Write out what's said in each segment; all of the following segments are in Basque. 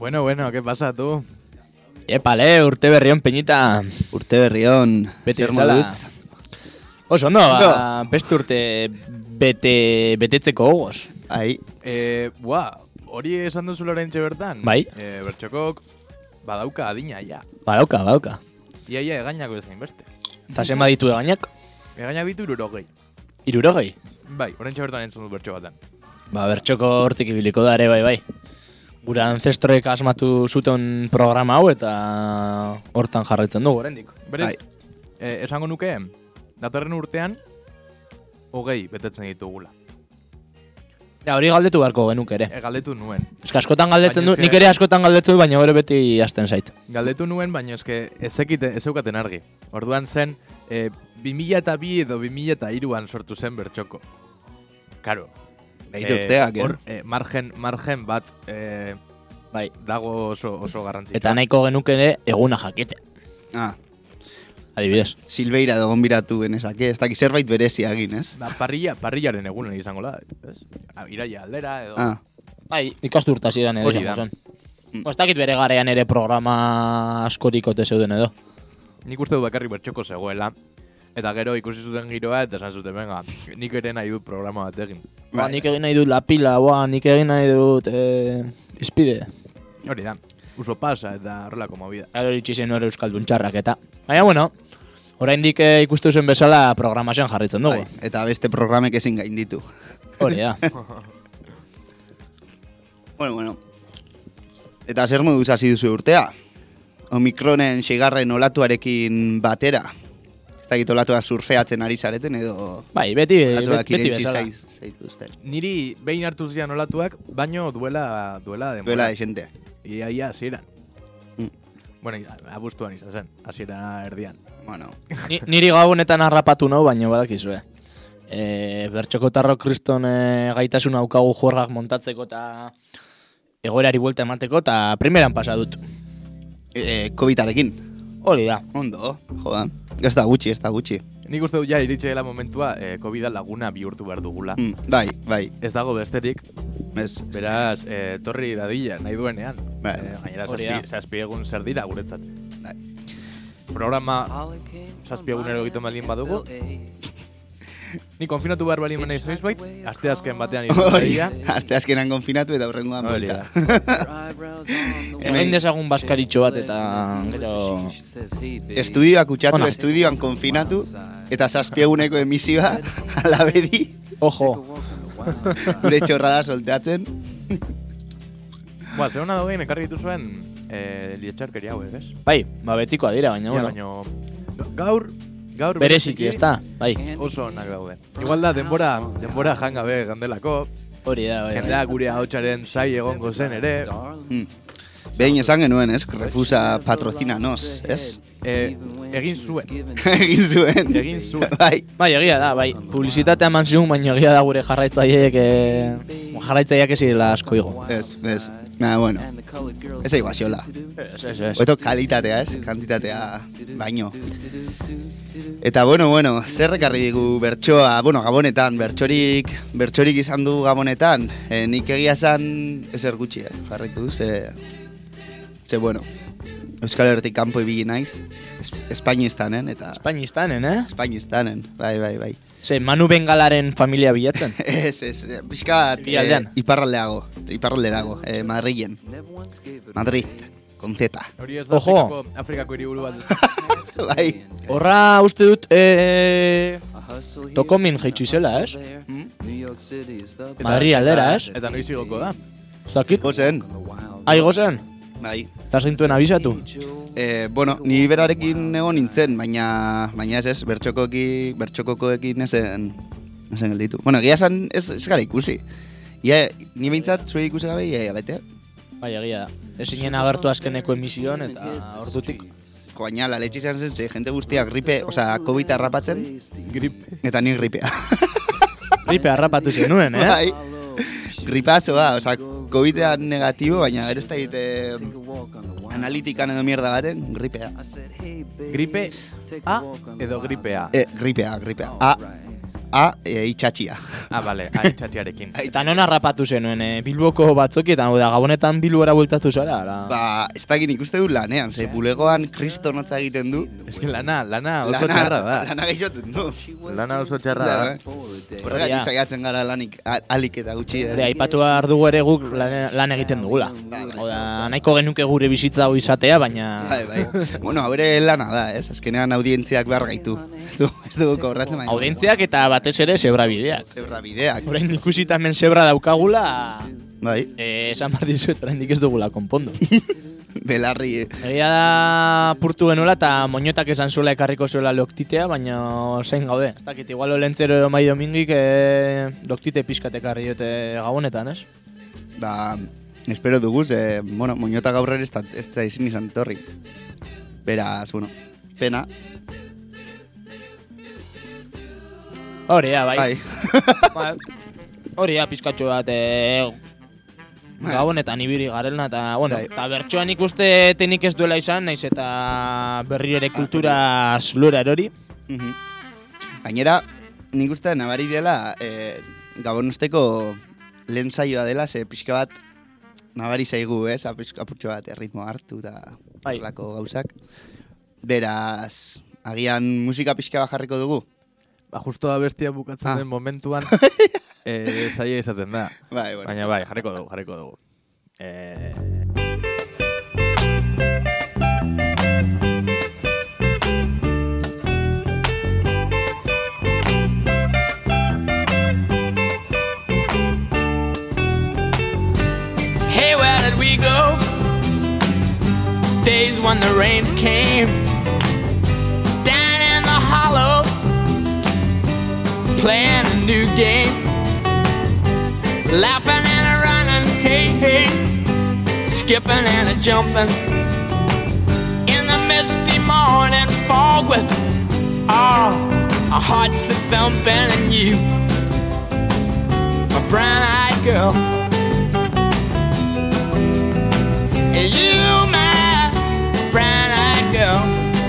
Bueno, ¿qué pasa tú? Epale, urte berrion peñita. Urte berrion. Beti zer bezala. moduz? Oso, ondo, beste urte betetzeko gogoz. Ai, Hori esan duzu Lorentxe bertan? Bai. Bertxokok badauka adina, ja. Badauka. Iaia egainako ezain beste. Eta zenba ditu egainak? Egainak ditu 60. 60? Bai, Lorentxe bertan entzun du bertxo batan. Bertxoko hortik ibiliko da ere, bai. Gure ancestroek asmatu zuten programa hau eta hortan jarraitzen dugu, oraindik. Berez, esango nuke, datorren urtean, 20 betetzen ditugula. Ja, hori galdetu beharko genuke ere. Galdetu nuen. Eska askotan galdetzen Baina du, nik ere askotan galdetzen du, baina gero beti hasten zait. Galdetu nuen, baina ez zeukaten argi. Orduan zen, 2002 edo 2003an sortu zen bertxoko. Karo. behit urteak, Hor, margen bat Bai. dago oso garrantzitsua. Eta nahiko genuke ere eguna jakite. Ah, Adibidez. Silveira dogon biratu genezake, ez dakit zerbait berezia egin, ez? Parrillaren egunen izango da, ez? Iraia aldera edo... Ah, Bai, ikastu urtasidan edo Hori da. izango zen. Ez dakit bere garean ere programa askorik ote zeuden edo. Nik uste du bakarrik bertxoko zegoela, eta gero ikusi zuten giroa eta esan zuten, venga, nik ere nahi dut programa bat egin. Nik egin nahi dut la pila, nik egin nahi dut izpide. Hori da, uso pasa eta horrelako movida. Gero itxizen hori euskaldun txarrak eta. Baina, bueno, oraindik ikustu zen bezala programazioan jarritzen dugu. bai, eta beste programek ezin gainditu. Hori da. Bueno. Eta zer moduz hasi duzu urtea? Omikronen 6. olatuarekin batera? Ez dakit olatua surfeatzen ari zareten edo... Bai, beti Olatuak irentzi bezala. zaituzten. Niri behin hartu zian olatuak, baino duela denbora. Duela de xente. Ia, hasieran. Mm. Bueno, abuztuan izan zen, hasiera erdian. Bueno, Niri gabonetan harrapatu nau, baina badakizue. Bertxokotarro kriston gaitasun aukagu jorrak montatzeko eta egoerari buelta emateko eta primeran pasa dut. COVID-arekin. Hori da. Ondo, joda. Ez da gutxi. Nik uste dut ja iritsi dela momentua COVID-a laguna bihurtu behar dugula. Bai. Ez dago besterik, Ez. beraz, torri dadila nahi duenean. Bai. Gainera, Hori da. zazpi egun zer dira guretzat. Bai. Programa zazpi egunero egiten baldin badugu. Ni konfinatu behar baldin naiz noizbait, asteazken batean Hori, irudia. asteazkenan konfinatu eta hurrengoan Hori buelta. Egin dezagun baskaritxo bat eta gero... Estudioak utxatu, Ona. estudioan konfinatu, eta 7 eguneko emisioa alabedi, Ojo! gure txorrada solteatzen. Zer hona dagoen ekarri dituzuen lietxarkeria hauek, ez? Bai, betikoa dira, baina, Ja, bueno. baino, gaur Bereziki, ez da? Bai. oso onak daude. Igual da, denbora jangabe gandelako, Hori da, bai. jendea gure ahotsaren zai egongo zen ere. Behin esan genuen, ez? Refusa patrocinanos, ez? Egin zuen. Egin zuen. Bai. Bai, egia da, bai. Publizitatea eman zigun, baina egia da gure jarraitzaileak ez direla asko igo. Ez. Bueno. Ez egin guaziola. Ez. Oeto kalitatea, ez? Kantitatea baino. Eta bueno, zer ekarri digu bertsoa, gabonetan, bertsorik izan du gabonetan. Nik egia zan, ezer gutxi, jarraitu du, ze bueno. Euskal Herritik kanpo ibili naiz, Espainistanen, eta... Espainistanen, Espainistanen, bai. Ze, Manu Bengalaren familia bilatzen. Ez, pixkat Ekialdean. iparralderago, Madrilen. Madrid, con Z. Hori ez da Ojo. Afrikako hiriburu bat. Bai. Horra uste dut, Tokomin jaitsi zela, ez? Madrid aldera, ez? Eta noiz igoko da. Zakit? Gozen, Aigo zen? bai. Eta zeintuen abizatu? Ni berarekin egon nintzen, baina ez, bertxokokoekin ezen gelditu. Bueno, egia esan ez gara ikusi. Ni behintzat zure ikusi gabe, bete. Bai, egia da. Ezinen agertu azkeneko emisioan eta ordutik. Baina, la leche izan zen, jente guztiak COVID harrapatzen, eta ni gripea. Gripe harrapatu zenuen, Bai, gripazoa, COVID-a negatibo, baina gero ez da egite analitikan edo mierda baten, gripea. Gripe A edo gripe A? Gripea. A, itxatxia. Bale, itxatxiarekin. Eta non harrapatu zenuen, Bilboko batzokietan, da Gabonetan Bilbora bueltatu zara? Ala? Ez dakit ikuste du lanean, ze bulegoan kristo notza egiten du. Ez que lana oso txarra da. Lana gaixotun du. Lana oso txarra da. Horregatik saiatzen gara lanik alik eta gutxi. Aipatu behar dugu ere guk lan egiten dugula. Nahiko genuke gure bizitza hau izatea, baina... Bai. Bueno, haure lana da, ez? Azkenean audientziak behar gaitu. Ez dugu kobratzen baina. Audientziak eta batez ere zebrabideak. Zebrabideak. Orain ikusita hemen zebra daukagula... Bai. Esan behar dizuet, oraindik ez dugula konpondu. Belarri. Egia da purtu genuela eta moñotak esan zuela ekarriko zuela loktitea, baina zein gaude. Ez dakit, igual olentzero edo mai domingik loktite pixkat ekarri jote Gabonetan, ez? Espero dugu, moñotak aurrera ez da izan torri. Beraz, pena. Horia, bai. Horia, pizkatxo bat, Gabonetan ibili garelna, eta bertsoan ikuste tenik ez duela izan, naiz eta berri ere kultura zulura erori. Gainera, nik uste nabari dela, Gabonosteko lehen saioa dela, ze pixka bat nabari zaigu, ez? Apurtxo bat erritmo hartu eta lako gauzak. Beraz, agian musika pixka bat jarriko dugu. Justo da bestia bukatzen den momentuan saia izaten da. Baina jarriko dugu. Hey, where did we go? Days when the rains came down in the hollow, playing a new game, laughing and a running, hey, skipping and a jumping in the misty morning fog with our hearts a thumping, and you, my brown-eyed girl, and you, my brown-eyed girl.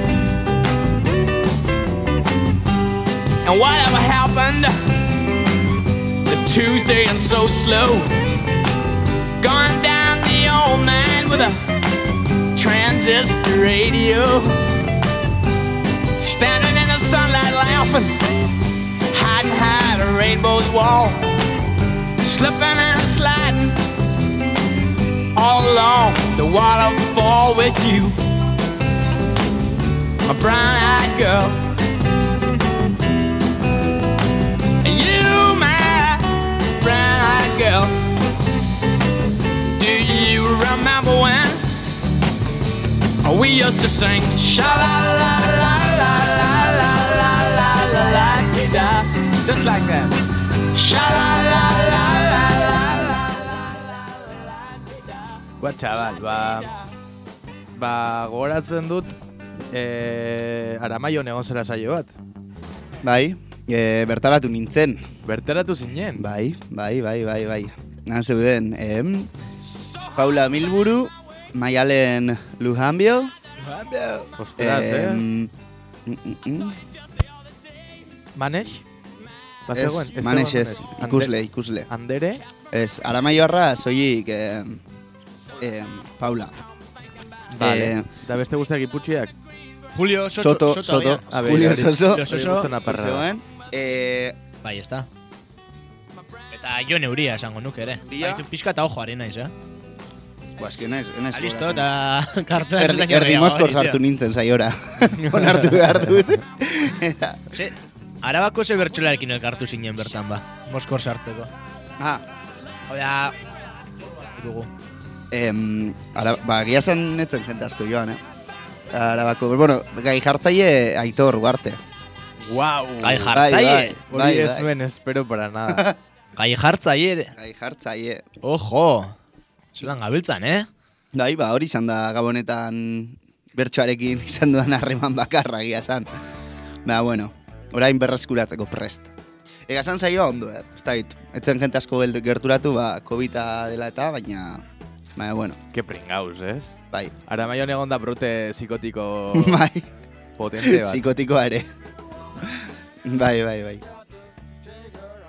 And whatever happened to Tuesday and so slow, going down the old man with a transistor radio, standing in the sunlight laughing, hiding behind a rainbow's wall, slipping and sliding all along the waterfall with you, my brown-eyed girl. Girl, do you remember when we used to sing sha la la la la la la la la la la da, just like that, sha la la la la la la la. Chaval, gogoratzen dut Aramaion egon zela saio bat. Bai. Bertaratu nintzen. Bertaratu zinen? Bai. Nan zeuden, Paula Milburu, Maialen Lujanbio. Ostras, Manex? Manex ez, ikusle. Andere? Ez, Aramaioarra soilik Paula. Vale, da beste guztiak iputxiak? Julio Soto. Julio Soto. Bai, ez da. Eta Jon Euria esango nuke ere. Baitu pixka eta ojo naiz, Eske naiz. Listo, eta kartu erdi moskor sartu nintzen saiora. Onartu behar dut. Arabako ze bertxolarekin elkartu zinen bertan ba. Moskor sartzeko. Oda, dugu. Gia zen netzen jente asko joan, Arabako, gai jartzaile Aitor Ugarte. Guau, gai jartzaile. Hori ez nuen espero para nada. Gai jartzaile. Gai jartzaile. Ojo, zelan gabiltzan, Bai, hori izan da Gabonetan bertsoarekin izan dudan harreman bakarra gia zan. Bueno, orain berreskuratzeko prest. Ega zan zaioa ondo, ez da bit. Etzen jente asko gerturatu, COVID-a dela eta, baina, bueno. Que pringaus, ez? Bai. Aramaion egon da brote psikotiko bai. Potente bat. Psikotikoa ere. Bai.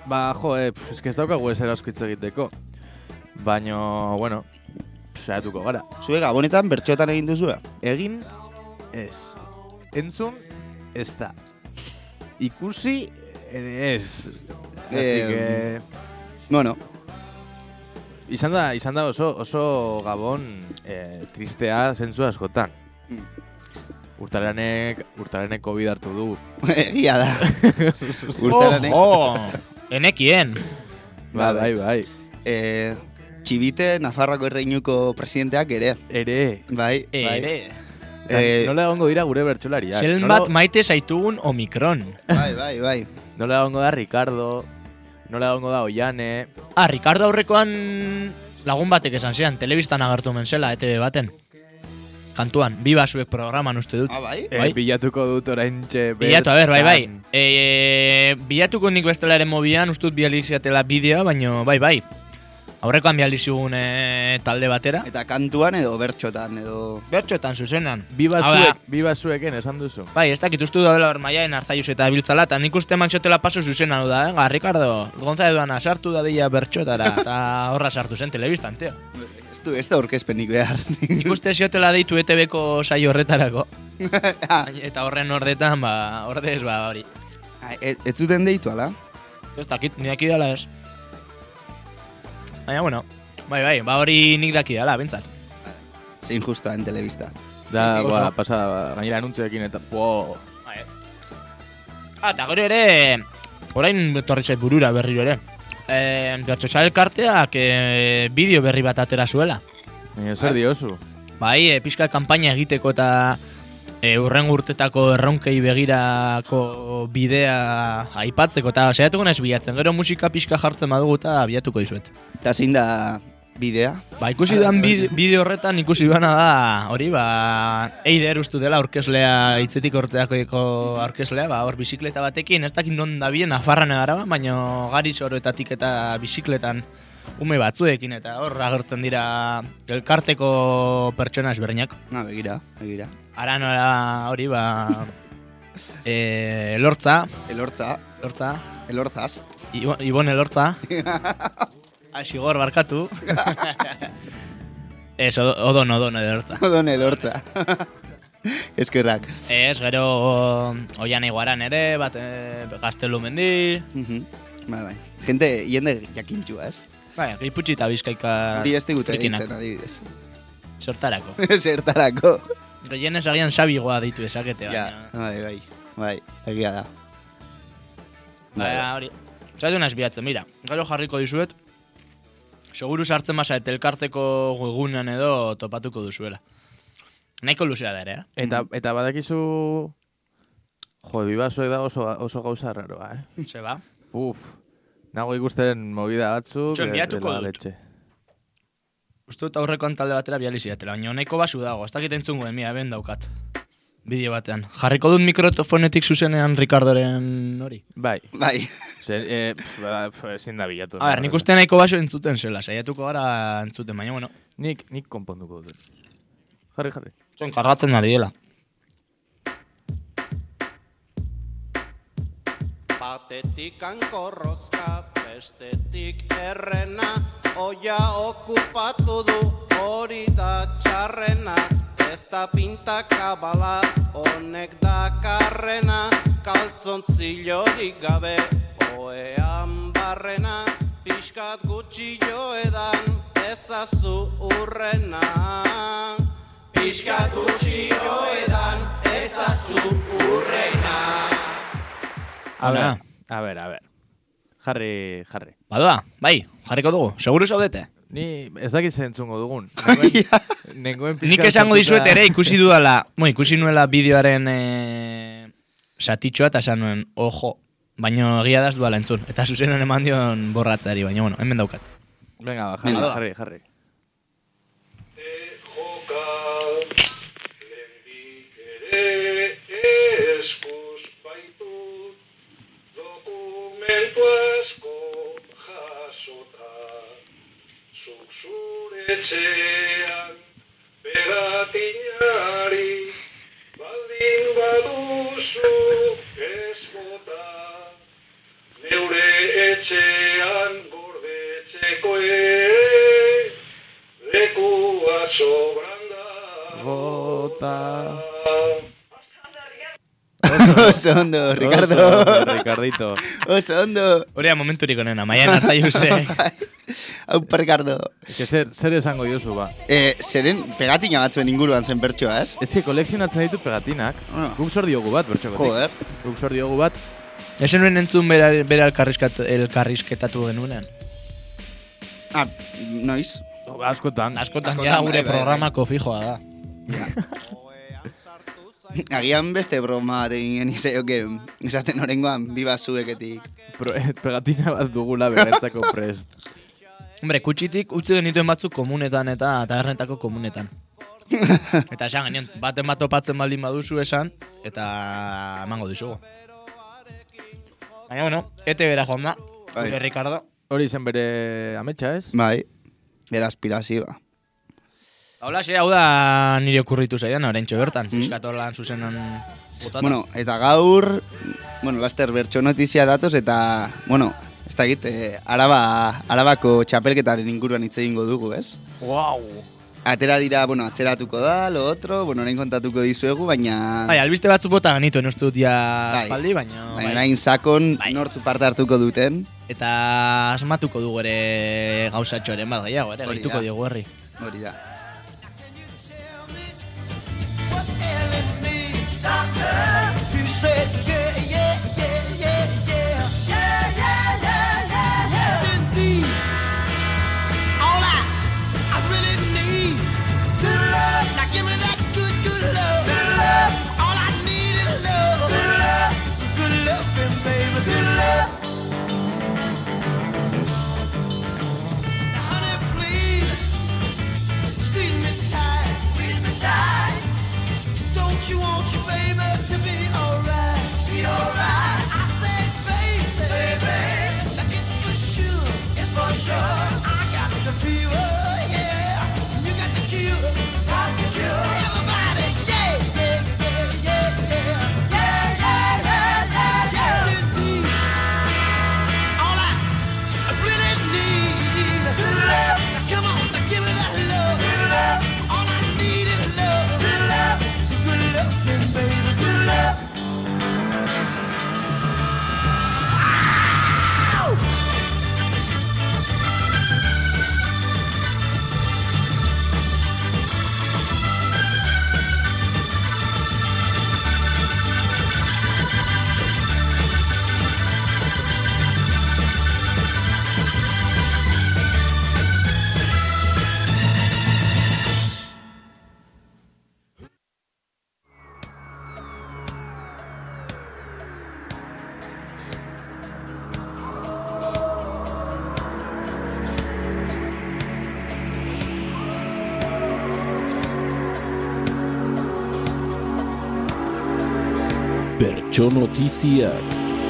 Ba, jo, eske ez daukagu ezer asko hitz egiteko. Baina, bueno, saiatuko gara. Zue Gabonetan bertxotan egin duzue? Egin, ez. Entzun, ez da. Ikusi, ere ez. Así que... Bueno, Izan da oso Gabon tristea zentzu askotan. Urtaranek COVID hartu du. egia da. Urtaranek. Ojo! Enekien. Bai. Txibite, Nafarroako erreinuko presidenteak ere. Ere. Bai. Nola egongo dira gure bertsolariak. Zen bat maite zaitugun Omikron. Bai. Nola egongo da Ricardo. Nola egongo da Oiane. Ricardo aurrekoan lagun batek esan zean, telebistan agertu menzela, ETV baten. Kantuan, Biba zuek programan uste dut. Bai? Bilatuko dut oraintxe Bilatu, a ber, bai. Bilatuko nik bestelaren mobian, uste dut bializiatela bideoa, baino, bai. Aurrekoan bializigun talde batera. Eta kantuan edo bertxotan edo... Bertxotan zuzenan. Biba zueken esan duzu. Bai, ez dakit ustu da bela bermaiaen Arzaius eta biltzala, eta nik uste mantxotela paso zuzenan da, Ricardo, González Duana sartu da dira bertxotara, eta horra sartu zen telebistan, teo. Ez da aurkezpenik behar. Nik uste ziotela deitu ETV-ko saio horretarako. Eta horren ordetan, ordez, hori. Ez zuten deitu, ala? Ez dakit, nidak idala ez. Baina, bueno, bai, hori nik daki dala, bintzat. Zein justa en telebista. Da, pasada, gainera anuntzeekin eta, Eta gero ere, orain torri zait burura berriro ere. Bertxotxa elkarteak bideo berri bat atera zuela. Zer diozu? Bai, pixka kanpaina egiteko eta urrengo urtetako erronkei begirako bidea aipatzeko eta saiatuko naiz bilatzen. Gero musika pixka jartzen badugu eta bilatuko dizuet. Eta zein da bidea? Ba, ikusi duan bideo horretan ikusi duana da, hori, Eider ustu dela aurkezlea, hitzetik hortzeako aurkezlea, hor bizikleta batekin, ez dakit non da bien, Nafarran edara, baina gari soroetatik eta bizikletan ume batzuekin, eta hor agertzen dira elkarteko pertsona ezberdinak. Begira. Ara nola hori, Elortza. Elorzaz. Ibon Elortza. Asigor barkatu. Ez, odon Elortza. Odon Elortza. Eskerrak. Ez, gero Oian Iguaran ere, Gaztelu Mendi. Bai. Jende jakintxua, ez? Bai, Giputxi eta Bizkaika Hori ez digute egitzen, adibidez. Zertarako. Zertarako. Gehienez agian sabigoa ditu esakete, baina. Bai, egia da. Baina, hori. Zaitu naiz bilatzen, mira. Gero jarriko dizuet. Seguru sartzen basa eta elkarteko egunean edo topatuko duzuela. Nahiko luzea da ere, Eta badakizu... Jo, Bibazuek da oso gauza raroa, Zeba? Nago ikusten movida batzuk... Biatuko dut. Uste dut aurrekoan talde batera bializiatela, baina nahiko basu dago, ez dakit entzungo emia, ben daukat. Bideo batean. Jarriko dut mikrofonetik zuzenean Ricardoren hori? Bai. Ezin da bilatu. A ber, nik uste nahiko baso entzuten zela, saiatuko gara entzuten, baina, bueno. Nik konponduko dut. Jarri. Zon kargatzen ari dela. Batetik ankorrozka, bestetik errena, oia okupatu du hori da txarrena. Ez da pintakabala, honek dakarrena, kaltzontzillorik gabe, oean barrena, pixkat gutxi joedan, ezazu urrena. Pixkat gutxi joedan, ezazu urrena. A ber. Jarri. Badoa, bai, jarriko dugu, seguru zaudete? Ni ez dakit zentzungo dugun. Nik esango dizuet ere ikusi dudala, ikusi nuela bideoaren satitxoa eta esan nuen, ojo, baino egia daz duala entzun. Eta zuzenan eman dion borratzari, baina, bueno, hemen daukat. Venga, jarri. Joka, lehendik ere eskuz baitu, dokumentu asko jasota. Zuk zure etxean pegatinari baldin baduzu ez bota. Neure etxean gordetzeko ere, lekua sobranda Bota. Oso ondo, Ricardo. Oso ondo, Ricardito. Oso ondo. Horea momenturik onena, maian hartzaiuse. Aupa, Ricardo. Que zer esango diozu, ba. Zeren pegatina batzuen inguruan zen bertsoa, ez? Ez que kolekzionatzen ditut pegatinak. Ah. Guk zor diogu bat, bertxokotik. Joder. Guk zor diogu bat. Esen nuen entzun bera elkarrizketatu genuenean. Ah, noiz? Askotan. Askotan Askotan, ja gure bai. programako fijoa da. Agian beste broma bat egin genizeoke, esaten orengoan, biba zueketik. Pegatina bat dugula berentzako prest. Hombre, kutsitik utzi genituen batzuk komunetan eta tabernetako komunetan. Eta esan genion, baten bat topatzen baldin baduzu esan, eta emango dizugu. Baina, bueno, ete bera joan da, Bai. gure Ricardo. Hori zen bere ametsa, ez? Bai, bera aspirazioa. Hola, hau da nire okurritu zaidan, oraintxo bertan, fiskator lan zuzenan botata. Bueno, eta gaur, laster bertso notizia datoz, eta, ez da egit, Arabako txapelketaren inguruan hitz egingo dugu, ez? Wow! Atera dira, atzeratuko da, lo otro, orain kontatuko dizuegu, baina... Bai, albiste batzu bota genituen uste dut ja Bai. espaldi, baina... Baina orain sakon Bai. nortzu parte hartuko duten, Eta asmatuko dugu ere gauzatxoren bat gehiago, ere, Hori gaituko da. diogu herri. hori da. He said, yeah, yeah, yeah, yeah, yeah. Yeah, yeah, yeah, yeah, yeah. Indeed. All I really need. Good love. Now give me that good, good love. Good love. All I need is love. Good love. Good loving, baby. Good love. Now, honey, please. Squeeze me tight. Squeeze me tight. Don't you want your baby to be alright? Be alright. I said, baby, like it's for sure. It's for sure. I got the fever, yeah. You got the cure. Got the cure. Everybody, yeah, yeah, yeah, yeah, yeah. Yeah, yeah, yeah, yeah, yeah. Indeed. All I really need is love. Now come on, now give me that love. Good love. All I need is love. Good love. Good loving, baby, good love. Ow! Bertso notiziak.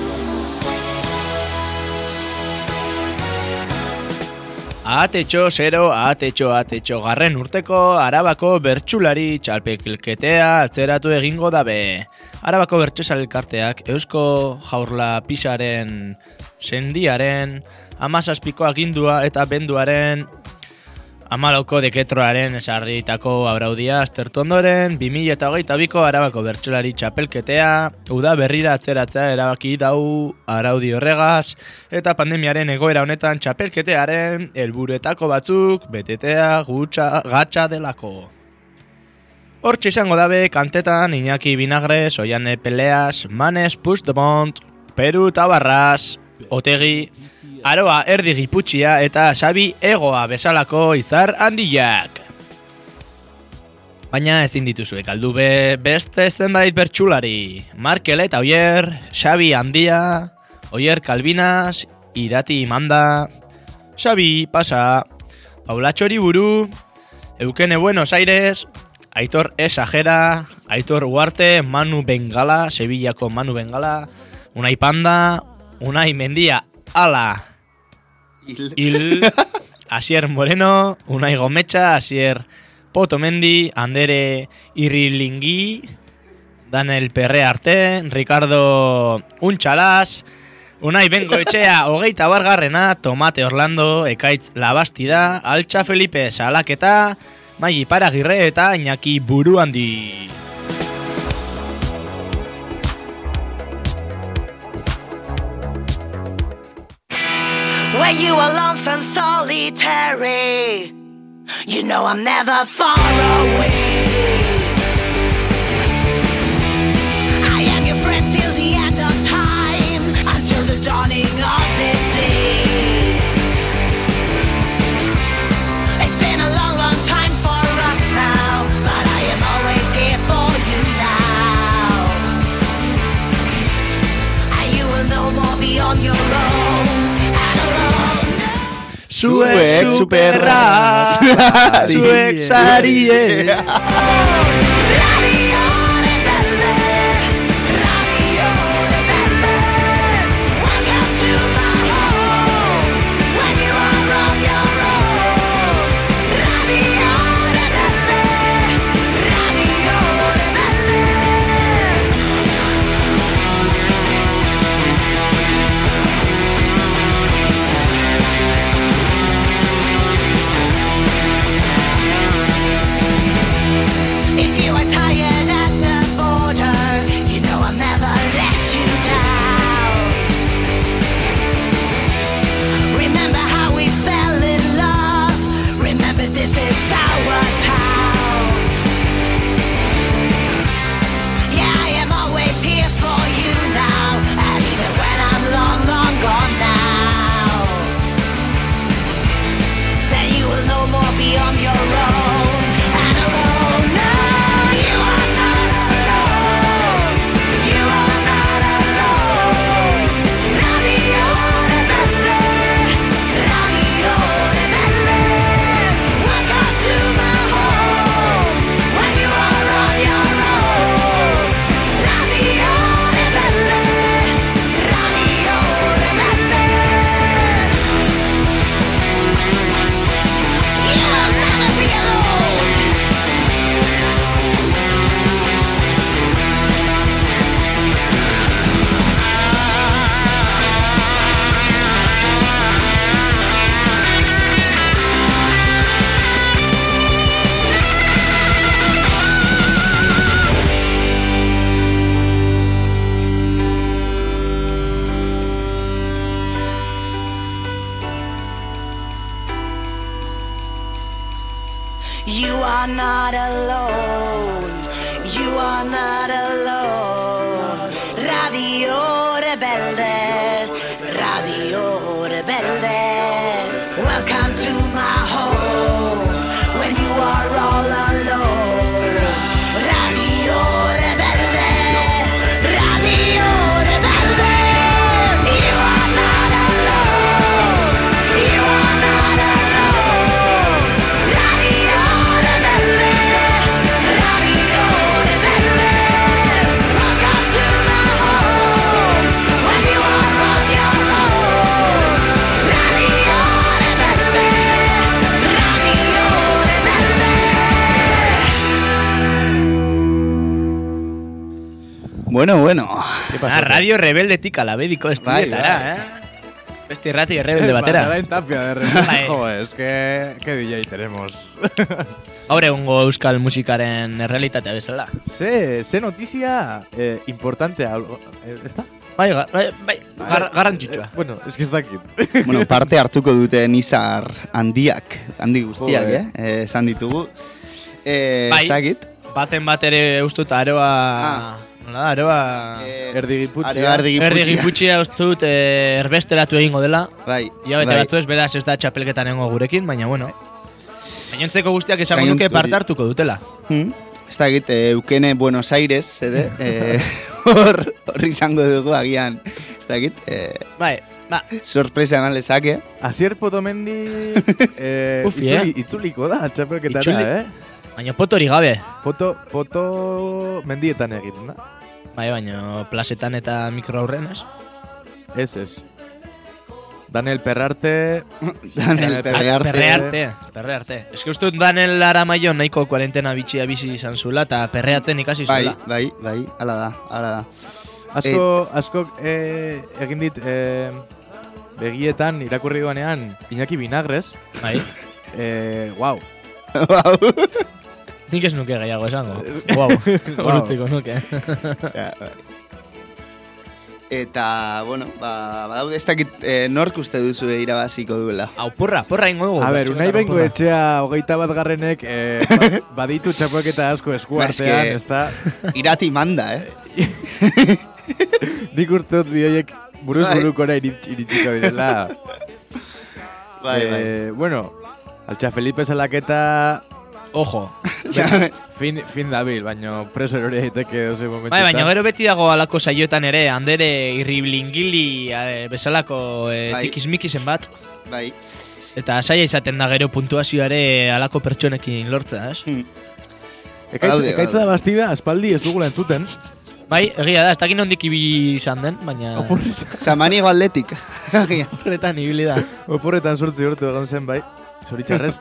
Ahatetxo 0, ahatetxo garren urteko Arabako bertsulari txalpelketea atzeratu egingo dabe. Arabako bertsozale elkarteak Eusko Jaurlapisaren sendiaren 17ko agindua eta benduaren 14ko deketroaren esarritako araudia aztertu ondoren 2022ko Arabako bertsolari txapelketea uda berrira atzeratzea erabaki dau araudi horregaz eta pandemiaren egoera honetan txapelketearen helburuetako batzuk betetea gatsa delako. Hortxe izango dabe kantetan Iñaki Vinagres, Oiane Peleas, Manes Puigdemont, Peru Tabarras, Otegi, Aroa Erdi Giputxia eta Xabi Egoa bezalako izar handiak. Baina ezin dituzue galdu beste zenbait bertsulari. Markel eta Oier, Xabi Handia, Oier Kalbinas, Irati Manda, Xabi Pasa, Paula Txoriburu, Eukene Buenos Aires, Aitor Esagera, Aitor Uarte, Manu Bengala, Sevillako Manu Bengala, Unai Panda, Unai Mendia Ala, Asier Moreno, Unai Gometxa, Asier Potomendi, Andere Irrilingui, Daniel Perre Arte, Ricardo Untxalas, Unai Bengo etxea 21garrena, Tomate Orlando, Ekaitz Labastida, Altxa Felipe Salaketa, Mai Paragirre eta Iñaki Buruandi. When you are lonesome, solitary, you know I'm never far away. I am your friend till the end of time, until the dawning of this day. It's been a long, long time for us now, but I am always here for you now. And you will no more be on your own. Zuek superra, zuek sarie. Radio Rebelde, Radio Rebelde. Welcome to my home, when you are on your own. Radio Rebelde, Radio Rebelde. If you are tired at the border, you know I'll never let you down. Remember how we fell in love. Remember this is our town. Yeah, I am always here for you now, and even when I'm long, long gone now, then you will no more be on your own and alone. No, you are not alone. You are not alone. Radio Rebelde, Radio Rebelde. Welcome to my home, when you are on your own. Radio Rebelde, Radio Rebelde. You will never be alone. You are not alone. You are not alone. Radio Rebelde, Radio Rebelde. Welcome to my home, when you are all alone. Radio Rebelde, Radio Rebelde. You are not alone. You are not alone. Radio Rebelde, Radio Rebelde. Welcome to my home, when you are on your own. Radio Rebelde, Radio Rebelde. Bueno. Radio Rebeldetik alabediko estudietara, Beste irrati rebelde batera. Batera en tapia de repente. Bai. Jo, es que... ¿Qué DJ tenemos? Gaur egungo euskal musikaren errealitatea bezala. Ze notizia importante algo... ¿Está? Bai, garrantzitsua. Bueno, es que está aquí. Bueno, parte hartuko dute nizar handi guztiak, Jo, esan ditugu. Bai. Ez dakit. Baten bat ere ustut aroa... Nola da, aroa... Erdi Gipuzkoa. Erdi Erdi Giputxia ustut erbesteratu egingo dela. Bai. Hilabete batzu ez, beraz ez da txapelketan egongo gurekin, baina bueno. Gainontzeko guztiak esango nuke Gainonturi. parte hartuko dutela. Ez dakit, Eukene Buenos Aires, hor izango dugu agian. Ez dakit, Bai, sorpresa eman lezake. Asier Potomendi Ufi, itzuliko da, txapelketara, Itzuli- baina potori gabe. Poto mendietan egin, da? Bai, baina plazetan eta mikroaurren, ez? Ez. Daniel Perrarte... Daniel Perrearte. Perrearte. Ez que uste dut Daniel Aramaio nahiko kuarentena bitxia bizi izan zuela eta perreatzen ikasi zuela. Bai, ala da. Asko egin dit begietan irakurri duanean Iñaki Vinagres. Bai. Wow. Nik ez nuke gehiago esango. Wow, horutziko nuke. Ja, bai. Eta, bueno, badaude ez dakit nork uste duzu irabaziko duela. Hau, porra ingo dugu. A ber, Unai Bengo etxea 21garrenek baditu txapelketa asko eskuartean, ez da? Irati manda, Nik uste dut bideoiek buruz burukora iritsiko direla. Bai. Bueno, Altxa Felipe salaketa... Ojo. Fin dabil, baina preso hori daiteke doze momentu. Bai, baina gero beti dago alako saioetan ere, Andere irriblingili bezalako tikismikisen bat. Bai. Eta saia izaten da gero puntuazioare alako pertsonekin lortza, ez? Ekaitza da bastida, aspaldi ez dugula entzuten. Bai, egia da, ez dakin ondik ibi izan den, baina... Samanigo atletik. Horretan ibili da. Oporretan 8 urte egon zen, bai. Zoritxarrez.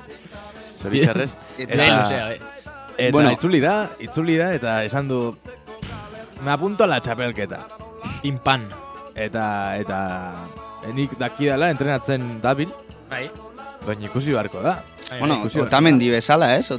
Eta bueno, itzuli da, eta esan du... Me apunto a la txapelketa. Pinpan. Eta nik dakidala entrenatzen dabil. Bai. Baina ikusi beharko da. Bueno, Otamendi bezala, ez?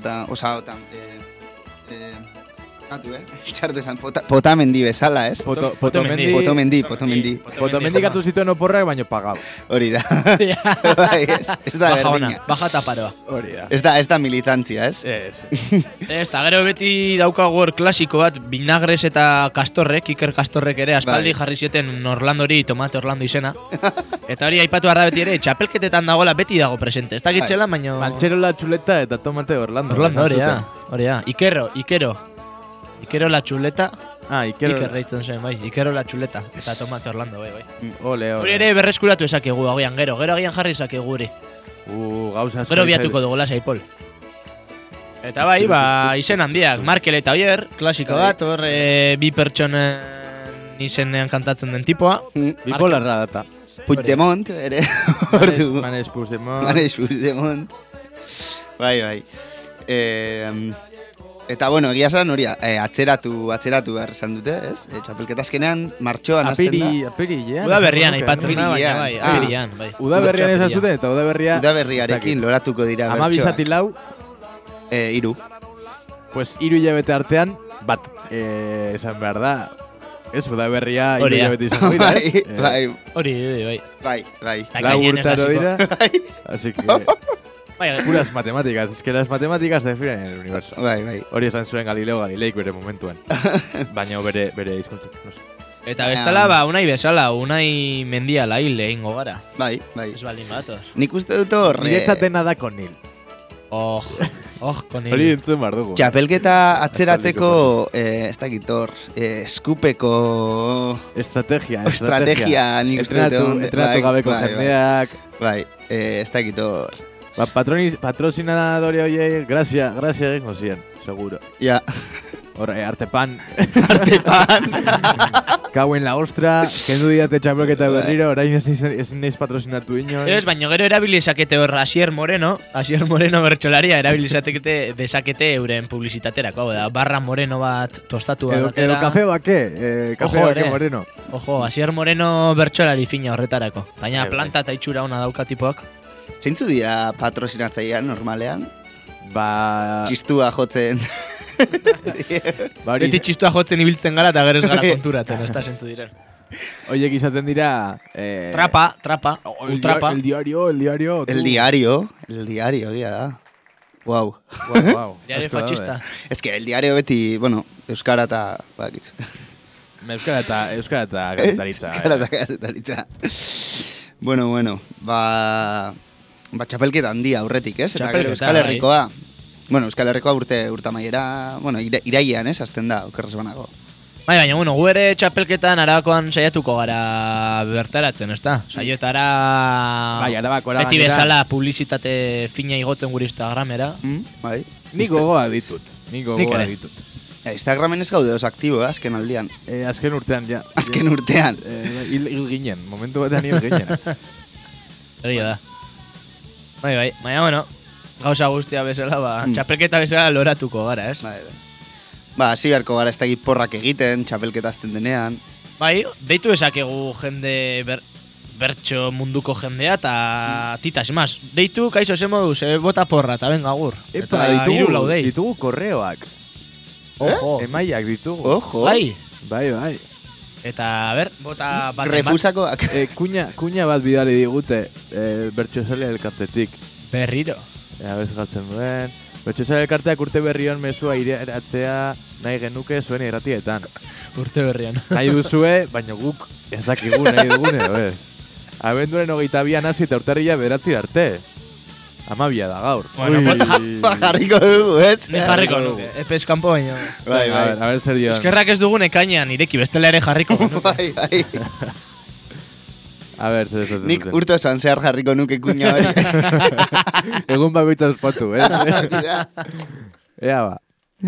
Txartu esan, Potamendi bezala, ez? Potamendi. Potamendi gatu zituen oporrak, baina pagau. Hori da. Ez da berdina. Baja taparoa. Hori da. Ez da militantzia, ez? Ez da, gero beti daukagu hor klasiko bat, Vinagres eta Castorrek, Iker Castorrek ere, aspaldi jarri zieten Orlandori, Tomate Orlando izena. Eta hori aipatu behar da beti ere, txapelketetan dagoela beti dago presente. Ez dakitzela, baina... Mancherola Txuleta eta Tomate Orlando. Hori da. Ikero la Txuleta. Iker deitzen zen, bai. Ikero la Txuleta. Eta Tomate Orlando, bai. Ole. Hori ere berreskuratu esakegu, agian gero agian jarri esakegu guri. Gauza asko. Gero biatuko dugu lasai Pol. Eta bai, izen handiak. Markel eta Oier, klasiko bat, hor bi pertsonen izenean kantatzen den tipoa. Bipolarra data. Puigdemont, ere. Manes Puigdemont. Bai. Eta, bueno, egia esan hori atzeratu behar esan dute, ez? Txapelketa azkenean, martxoan azten da. Apirilean. Udaberrian aipatzen da, baina bai, apirilean, bai. Udaberrian esan zuten, eta Udaberriarekin loratuko dira bertsoa. 12 lau. 3. Pues 3 hilabete artean, bat, esan behar da. Ez, Udaberria 3 hilabete izango dira, ez? Bai. Hori, bai. Bai. Lau urtaro dira. Así que... Puras matemáticas, es que las matemáticas definen el universo. Bai. Hori esan zuen Galileo Galileik bere momentuan. Baina bere hizkuntza. Eta bestala, Unai bezala, Unai mendiala hil egingo gara. Bai. Ez baldin batoz. Nik uste dut hor... Niretzatena da konil. Konil. Hori entzun behar dugu. Txapelketa atzeratzeko, ez dakit hor, eskupeko... Estrategia, nik uste dut. Entrenatu gabeko jendeak. Bai, ez dakit hor. Patrocinadore horiek, grazia egingo ziren, seguro. Ja. Horre, Artepan. Kau en la ostra, kendu diate txapelketa berriro, orain ez naiz patrozinatu ino. Ez, baina gero erabilizakete hor Asier Moreno bertxolaria erabilizakete desakete euren publizitaterako, da, barra Moreno bat tostatu bat Edo kafe bake, kafe bake Moreno. Ojo, Asier Moreno bertxolari fina horretarako. Taina planta eta itxura ona dauka tipoak. Zeintzu dira patrozinatzailean normalean? Txistua jotzen. Beti txistua jotzen ibiltzen gara eta gero ez gara konturatzen, ez da zentzu diren. Oiek izaten dira... Trapa, ultrapa. El diario. El diario, gira da. Wow. Diario fachista. Ez que el diario beti, bueno, euskara eta... Euskara eta gazetaritza. Bueno, txapelketa handia aurretik, ez? Eta gero Euskal Herrikoa. Bueno, Euskal Herrikoa urte amaiera, bueno, irailean, ez? Azten da, okerrez banago. Baina, bueno, gu ere txapelketan Arabakoan saiatuko gara bertaratzen, ez da? Saioetara... Bai, Arabakora beti bezala publizitate fina igotzen gure Instagramera. Bai. Nik gogoa ditut. Instagramen ez gaude oso aktibo, azken aldian. Azken urtean, ja. Azken urtean. Hil ginen, momentu batean hil ginen. Egia da. Bai, baina, bueno, gauza guztia bezala, txapelketa bezala loratuko gara, ez? Hasi beharko gara ez da porrak egiten, txapelketa azten denean. Bai, deitu esakegu jende bertxo munduko jendea eta titas más. Deitu, kaixo ze moduz, bota porra, eta venga gur. Epa, Eta hiru laudei. ditugu korreoak. Ojo. Emaiak ditugu. Ojo. Bai. Bai. Eta, a ber, bota bat. Refusakoak. Kuña bat bidali digute bertxozale elkartetik. Berriro. Bez galtzen duen. Bertxozale elkarteak urte berrion mesua ireratzea nahi genuke zuen irratietan. Urte berrian. Nahi duzue, baina guk ez dakigu nahi dugun edo ez. Abenduaren 22an hasi eta urtarrila 9 arte. 12 da gaur. Bueno, Jarriko dugu, ez? Ni jarriko nuke, epez kanpo baino. Bai. A ver, zer dion. Eskerrak ez dugun ekainean ireki, bestela ere jarriko nuke. Bai. A ver, zer. Nik urto esan zehar jarriko nuke kuña hori. Egun bakoitza ospatu, eh? Ea ba.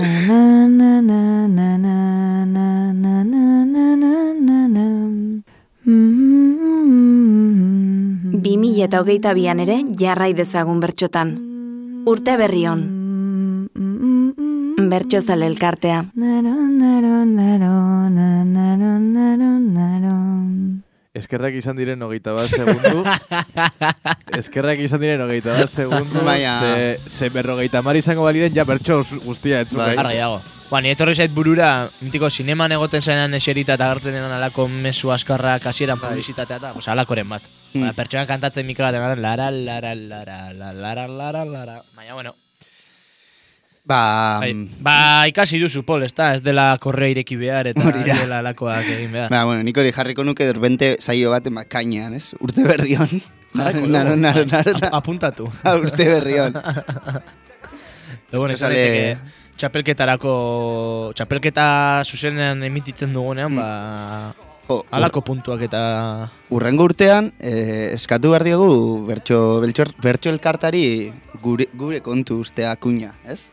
Bi 2022an ere jarrai dezagun bertxotan. Urte berri on. Bertxozale elkartea. Eskerrak izan diren 21 segundu. Eskerrak izan diren 21 segundu. Baina... Ze 50 izango baliden ja bertxo guztia etzuken. Argi dago. Ni etorri zait burura, mitiko zineman egoten zainan eserita eta agertzen denan alako mezu askarrak hasieran publizitatea eta alakoren bat. Pertsonak kantatzen mikro baten lara. Baina, bueno. Ba, ikasi duzu, Pol, ez dela korrea ireki behar eta dela alakoak egin behar. Ba, bueno, nik hori jarriko nuke derbente saio bat emakainean, ez? Urte berrion. Naro. Apuntatu. Urte berrion. Bueno, txapelketa zuzenean emititzen dugunean, alako puntuak eta... Urrengo urtean, eskatu behar diegu bertxo elkartari gure kontu ustea kuña, ez?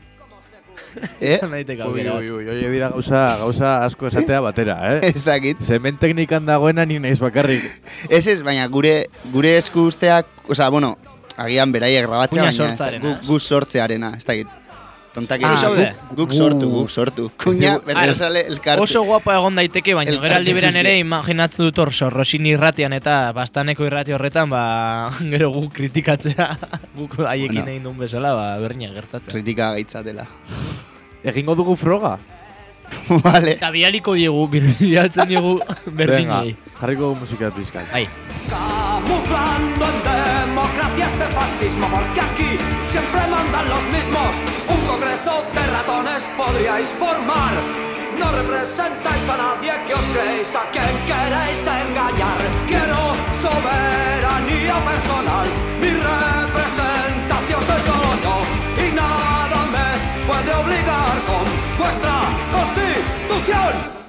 Oie dira gauza asko esatea batera, eh? Ez dakit. Zemen teknikan dagoena ni naiz bakarrik. Ez, baina gure esku usteak, oza, bueno, agian beraiek grabatzea, baina gu sortzearena, ez dakit. Tontakin guk sortu. Kuña, bertxozale elkarte. Oso guapa egon daiteke, baina geraldi beran ere imaginatzen dut hor Rosini irratian eta bastaneko irrati horretan, gero guk kritikatzea, guk haiekin egin duen bezala, berniak gertatzen. Kritika gaitzatela. Egingo dugu froga? Vale. Eta bialiko diegu, bialtzen diegu berdinei. Jarriko dugu musika pizkat. Camuflando en democracia este fascismo, porque aquí siempre mandan los mismos. Un congreso de ratones podríais formar. No representáis a nadie que os creéis, a quien queréis engañar. Quiero soberanía personal, mi representación soy solo yo, y nada me puede obligar con vuestra constitución.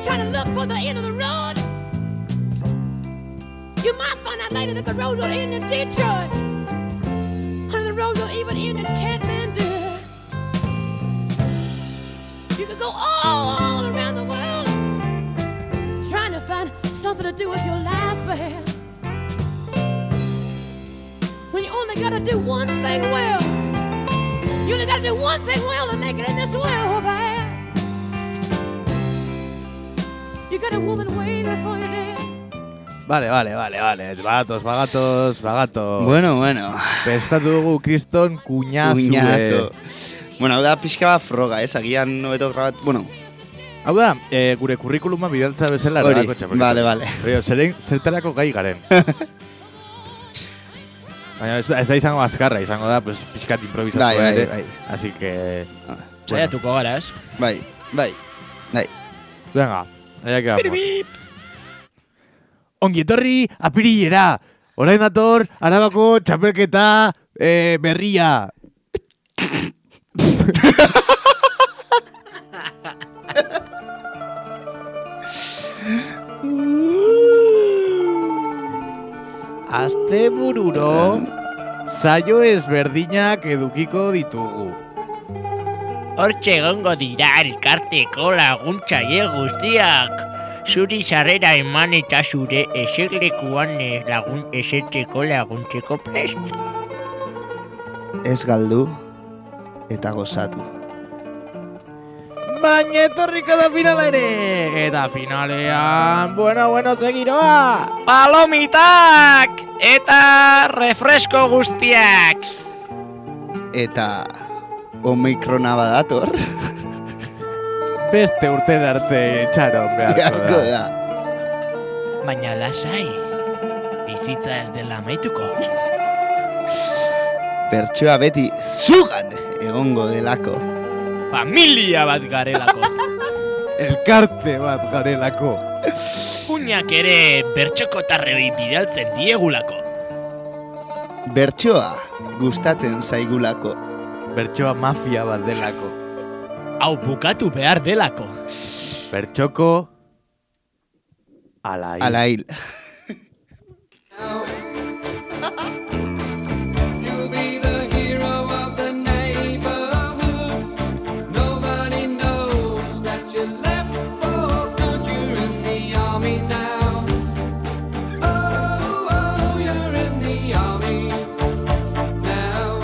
trying to look for the end of the road. You might find out later that the road don't end in Detroit. Honey, the road don't even end in Kathmandu. You could go all around the world trying to find something to do with your life, man. When you only gotta do one thing well. You only gotta do one thing well to make it in this world, man. You got a woman waiting for you there. Vale. Bagatos. Bueno. Pestatu dugu kriston kuñazue. Bueno, hau da pixka bat froga, agian hobeto grabat, bueno. Hau da, gure kurrikuluma bidaltza bezala Hori, erako txapelketa. vale. Zertarako gai garen. Baina ez da izango azkarra, izango da, pues, pixkat improvisazioa ere. Bai. Así que... Saiatuko gara, ez? Bai. Venga, allá que vamos. Ongi etorri apirilera. Orain dator, Arabako txapelketa berria. Azte bururo, saio ezberdinak edukiko ditugu. Hortxe egongo dira elkarteko laguntzaile guztiak. Zuri sarrera eman eta zure eserlekuan esertzeko laguntzeko prest. Ez galdu eta gozatu. Baina etorriko da finala ere. Eta finalean, bueno, segiroa. Palomitak eta refresko guztiak. Eta omikrona badator. Beste urte arte txaron beharko da. Baina lasai, bizitza ez dela amaituko. Bertsoa beti zugan egongo delako. Familia bat garelako. Elkarte bat garelako. Kuñak ere bertxokotarrei bidaltzen diegulako. Bertsoa gustatzen zaigulako. Bertsoa mafia bat delako. Hau bukatu behar delako. Bertxoko alail. Alail. You'll be the hero of the neighborhood. Nobody knows that you left for good. You're in the army now. Oh, you're in the army now.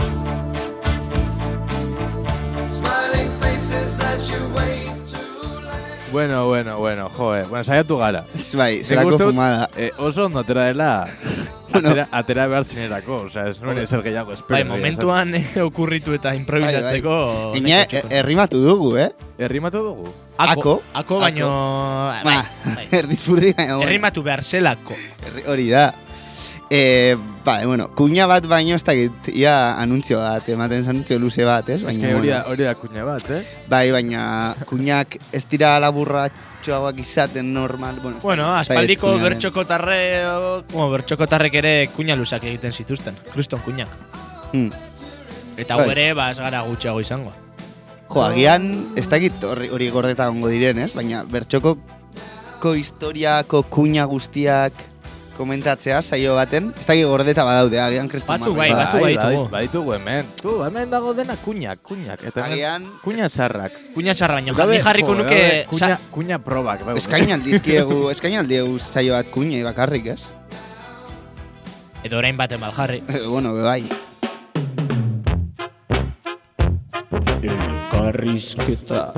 Smiling faces as you wait to land. Bueno, joe. Bueno, saiatu gara. Bai, zelako fumada. Oso ondo atera dela atera behar zinerako. Osea, ez nuen ezer gehiago espero. Bai, momentuan okurritu eta improvisatzeko. Ina, errimatu dugu, Errimatu dugu? Ako baino... Bai. Erdizpurdi baino. Errimatu behar zelako. Hori da. Bueno, kuña bat baino ez dakit, ia anuntzio bat, ematen anuntzio luze bat, ez? Ez que hori da kuña bat, Bai, baina kuñak ez dira laburratxoagoak izaten normal. Bueno, aspaldiko bertxokotarrek ere kuña luzak egiten zituzten. Kruston kuñak. Eta hau ere, ez gara gutxiago izango. Jo, agian, ez dakit hori gordeta gongo diren, ez? Baina bertxokoko historiako kuña guztiak komentatzea saio baten, ez dakit gordeta badaude, agian kriston batzu bai ditugu. Baditugu hemen. Hemen dago dena kuñak. Eta agian kuña sarrak. Kuña sarra baino, jarriko nuke... Kuña probak. Eskainaldiegu saio bat kuña bakarrik, ez? Edo orain baten bal jarri. Bueno, bai. Elkarrizketa.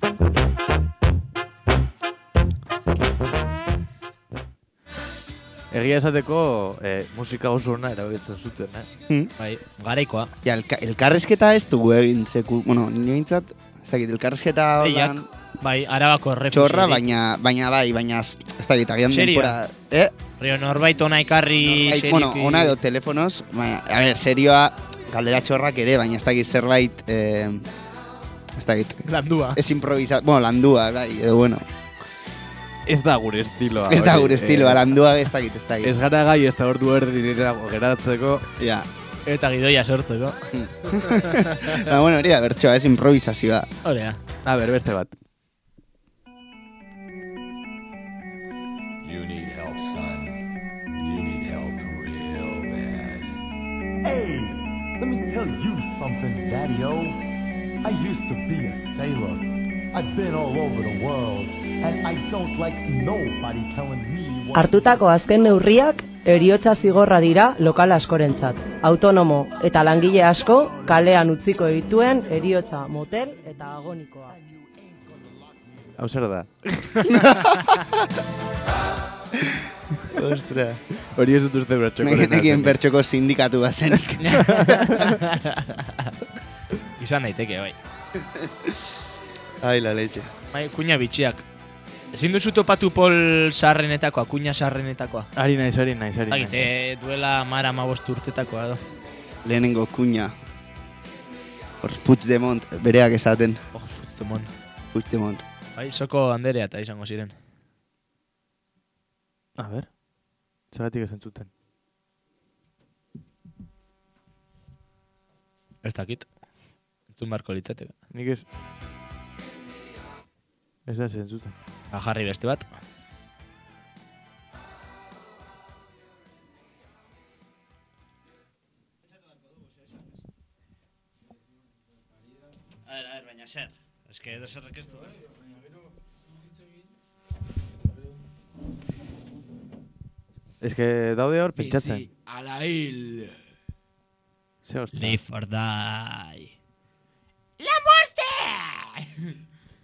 Egia esateko musika oso ona erabiltzen zuten, Bai, garaikoa. Ja, elkarrizketa ez dugu egin zeku, bueno, nire bintzat, ez dakit, elkarrizketa horrean... Bai, Arabako refusiori. Txorra, baina ez dakit, agian denpora... Rio, norbait ona ekarri seriki... Bueno, ona edo telefonoz, baina, a ver, serioa, galdera txorrak ere, baina ez dakit zerbait... ez dakit... Landua. Ez improvisat, bueno, landua, bai, edo bueno... Ez da gure estiloa. Ez da gure estiloa, landua ez dakit. Ez gara gai ez da ordu erdirago geratzeko. Ja. Eta gidoia sortzeko. Bueno, hori da, bertsoa, ez improvisazioa. Horea. A ber, beste bat. Hey, let me tell you something, Daddy-O. I used to be a sailor. I've been all over the world, and I don't like nobody telling me what... Hartutako azken neurriak heriotza zigorra dira lokal askorentzat. Autonomo eta langile asko kalean utziko dituen heriotza motel eta agonikoa. Hau zer da? Ostra. Hori ez dut uste bertxoko. Nekien bertxoko sindikatu bat zenik. Izan daiteke, bai. Ai, la leche. Bai, kuña bitxiak. Ezin duzu topatu Pol sarrenetakoa, kuña sarrenetakoa. Ari naiz. Duela mara 15 urtetakoa edo. Lehenengo kuña. Hor Puigdemont, bereak esaten. Puigdemont. Bai, soko Anderea eta izango ziren. A ber, zagatik esan zuten. Ez dakit. Entzun barko litzateka. Nik ez... Ez da zen zuten. Jarri beste bat. A ver, baina zer. Ez que edo zerrek ez du, Ez que daude hor pentsatzen. Bizi ala hil. Ze hostia. Live or die. ¡La muerte!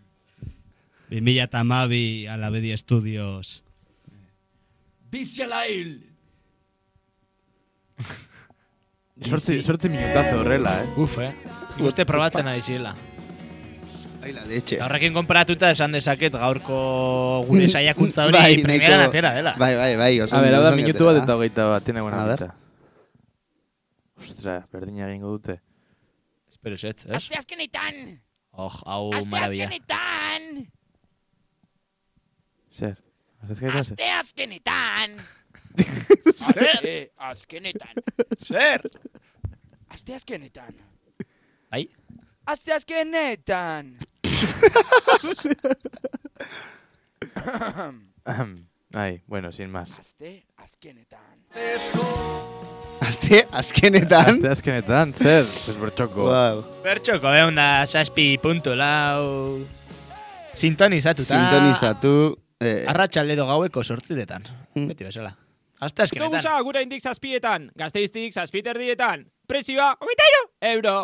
2012 Alabedi Studios. Bizi ala hil. Sortzi minutazo horrela, Uf, Uste probatzen ari zirela. Ai, la leche. Horrekin konparatuta esan dezaket gaurko gure saiakuntza hori primeran atera dela. Bai. A ber, hau da minutu bat eta 21 tiene buena pinta. Ostra, berdina egingo dute. Espero ez, ez? Asteazkenetan! Hau marabia. Asteazkenetan! Zer? Asteazkenetan! Azkenetan! Zer? Asteazkenetan! Bai? Asteazkenetan! Ai, bueno, sin más. Asteazkenetan! Asteazkenetan, zer? Ez bertxoko. Wow. Bertxoko, da 7.4 sintonizatuta. Sintonizatu. Arratsalde gaueko 8:00. Beti bezala. Asteazkenetan. Autobusa gura indik 7:00, Gasteiztik 7:30. Prezioa 23 euro.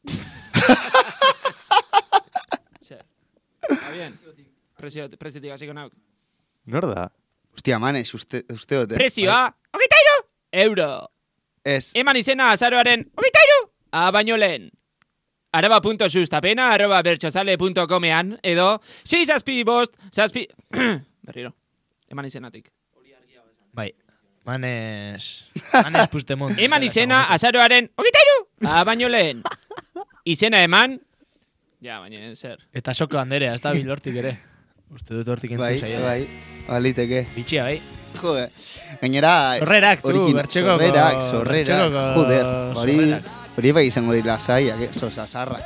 Está bien. Preziotik hasiko nauk. Nor da? Hostia, manes, uste dute. Prezioa 23 euro. Ez. Eman izena azaroaren 23 baino lehen. araba.sustapena@bertsozale.comean edo 6 berriro. Eman izenatik. Bai. Manes Puigdemont. Eman izena azaroaren 23 baino lehen. Izena eman. Ja, baina zer. Eta soko Anderea, ez da bilortik ere. Uste dut hortik entzun zaila. Bai, baliteke. Bitxia, bai. Jode. Gainera... Sorrerak, bertxekoko. Sorrerak. Joder. Hori bai izango dira zaiak, sosasarrak.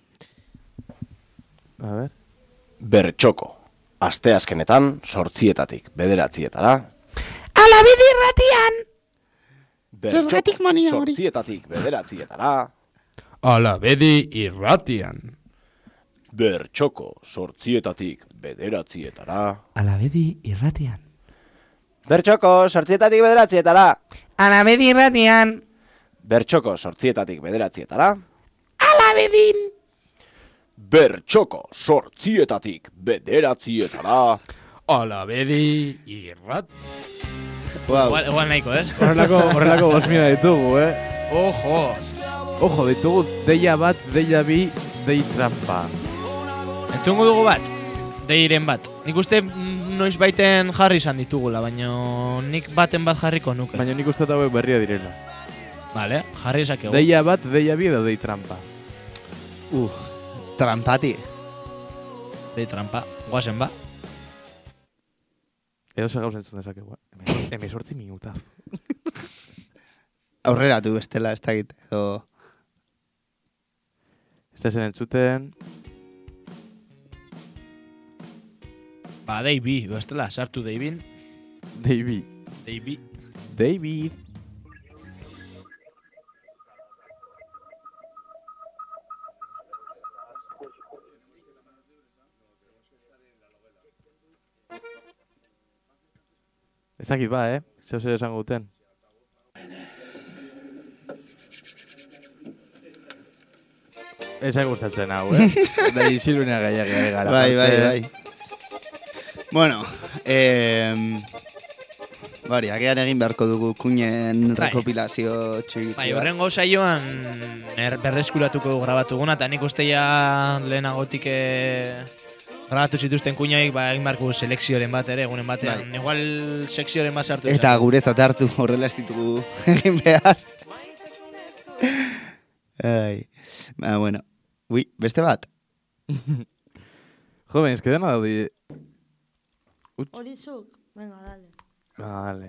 A ver. Bertxoko. Asteazkenetan 8:00 9:00. Alabedi irratian! Bertxoko. 8:00 9:00. Alabedi irratian. Bertxoko 8:00 9:00. Alabedi irratian. Bertxoko 8:00 9:00. Alabedi irratian! Bertxoko 8:00 9:00. Alabedin! Bertxoko 8:00 9:00. Alabedi irrat. Igual nahiko, ez? Horrelako bosmina ditugu, Ojo, ditugu deia bat, deia bi, dei trampa. Entzungo dugu bat, deiren bat. Nik uste noiz baiten jarri izan ditugula, baina nik baten bat jarriko nuke. Baina nik uste hauek berria direla. Vale, jarri esakegu. Deia bat, deia bi edo dei trampa. Trampati. Dei trampa, guazen ba. Edo ze gauz entzun dezakegu. 18 minutaz. Aurreratu bestela, ez dakit. Ez da zen entzuten... Ba, David, bestela, sartu David. David. Ez dakit ba, Zeu zer esango duten. Ez gustatzen hau, Da isilunea gaiak gara. Bai. Bueno, bari, agian egin beharko dugu kuñen rekopilazio txiki. Bai, horrengo saioan berreskuratuko grabatuguna, eta nik uste ja lehenagotik grabatu zituzten kuñoik, egin beharko selekzioren bat ere, egunen batean. Bai. Igual sekzioren bat sartu. Eta guretzat hartu horrela ez ditugu egin behar. Bueno. Ui, beste bat? Joven, ez que dena daudi... Horizuk, venga, dale. Dale.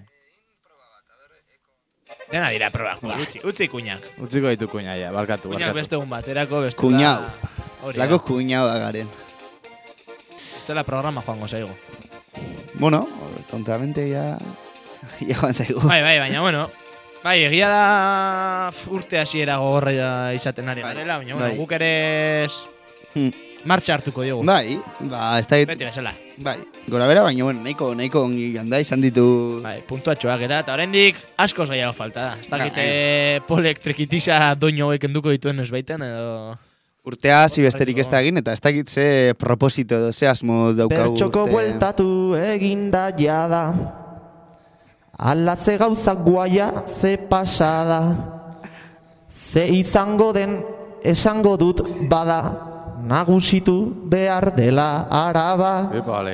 Dena dira probak, utzi kuñak. Utziko ditu kuña, ja, barkatu. Kuñak beste egun baterako, beste kuñau. Zlako kuñau agaren. Estela programa joango zaigu. Bueno, tontamente ya joan zaigu. Bai, baina, bueno. Bai, egia da urte hasiera gogorra izaten ari garela, baina bueno, guk ere martxa hartuko diogu. Bai, ez da... Beti bezala. Bai, gora bera, baina bueno, nahiko ongi handa izan ditu... Bai, puntuatxoak eta oraindik asko zaiago falta da. Ez dakite polek trekitisa doino hauek enduko dituen ez baiten edo... Urtea zibesterik ez da egin eta ez dakit ze proposito edo ze asmo daukagu. Bertxoko bueltatu eginda jada. Ala ze gauzak guaia, ze pasada. Ze izango den esango dut bada. Nagusitu behar dela araba.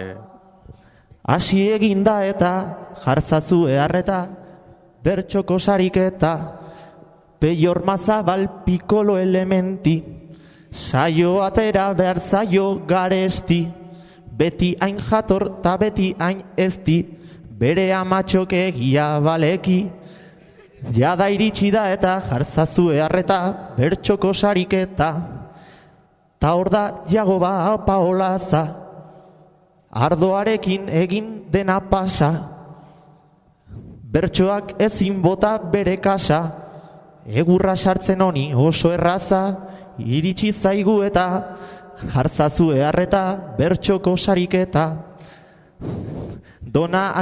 Hasi eginda eta jartzazu eharreta. Bertxoko sariketa. Peior mazabal pikolo elementi. Saio atera behar zaio garesti. Beti hain jator ta beti hain ezti. Bere amatxok egia baleki. Jada iritsi da eta jartzazu eharreta. Bertxoko sariketa. Ta hor da Jagoba Paolaza. Ardoarekin egin dena pasa. Bertxoak ezin bota bere kasa. Egurra sartzen honi oso erraza. Iritsi zaigu eta jartzazu eharreta. Bertxoko sariketa. Dona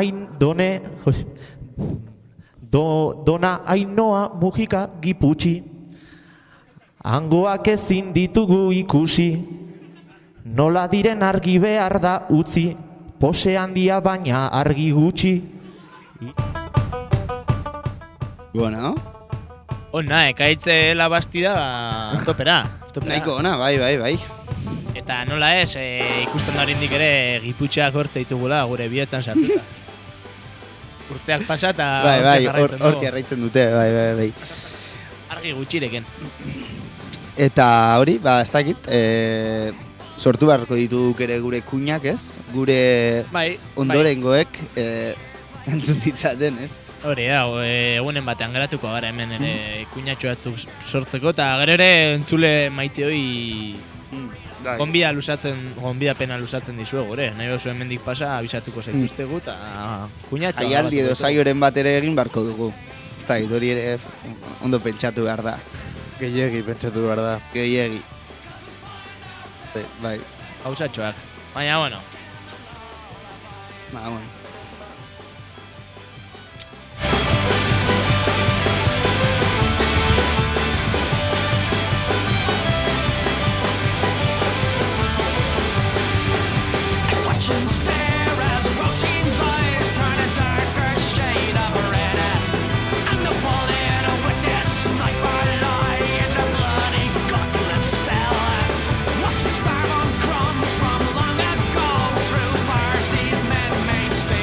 Ainoa Mujika Giputxi. Hangoak ezin ditugu ikusi. Nola diren argi behar da utzi. Pose handia baina argi gutxi. Bueno. Ona, ekaitze labastida topera. Nahiko ona, bai. Eta nola ez, ikusten da horindik ere Giputxeak hortze ditugula gure bietzan sartuta. Urteak pasa eta horti arraitzen dute, bai. Argi gutxireken. Eta hori, ez dakit, sortu beharko dituguk ere gure kuñak, ez? Gure ondorengoek entzun ditzaten, ez? Hori, egunen batean geratuko gara hemen ere kuñatxo batzuk sortzeko, eta gero ere entzule maite hori gonbida pena luzatzen dizuegu, ere? Nahi oso hemendik pasa, abisatuko zaituztegu, eta kuñatxoa... Aialdi edo saioren bat ere egin beharko dugu. Ez da, hori ere ondo pentsatu behar da. Gehiegi pentsatu behar da. Gehiegi. Bai. Gauzatxoak. Baina, bueno. Mainstay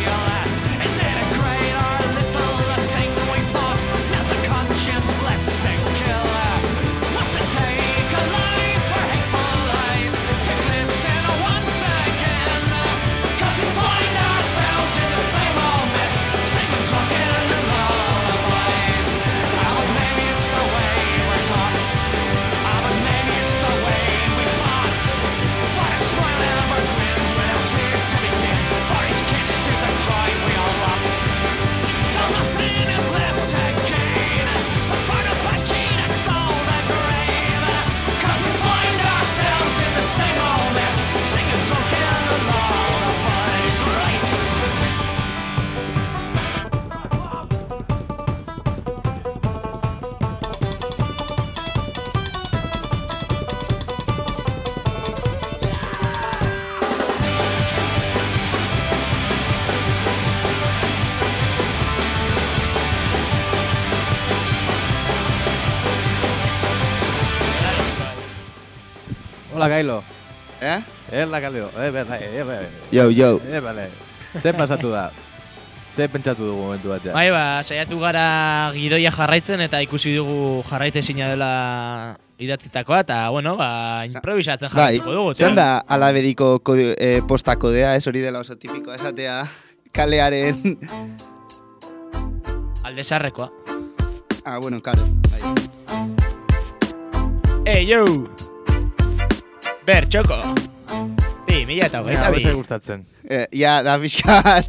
Hola, Gailo. Hola, Gailo. Yo. Bale. Ze pasatu da? Ze pentsatu dugu momentu batean? Bai, saiatu gara gidoia jarraitzen eta ikusi dugu jarraitezina dela idatzitakoa, eta, bueno, improvisatzen jarraituko dugu. Zeran da alabediko posta kodea, ez hori dela oso tipikoa esatea kalearen... Aldezarrekoa. Bueno, karo. Yo! Bertxoko! 2022. Hau ez gustatzen. Ja, da pixkat.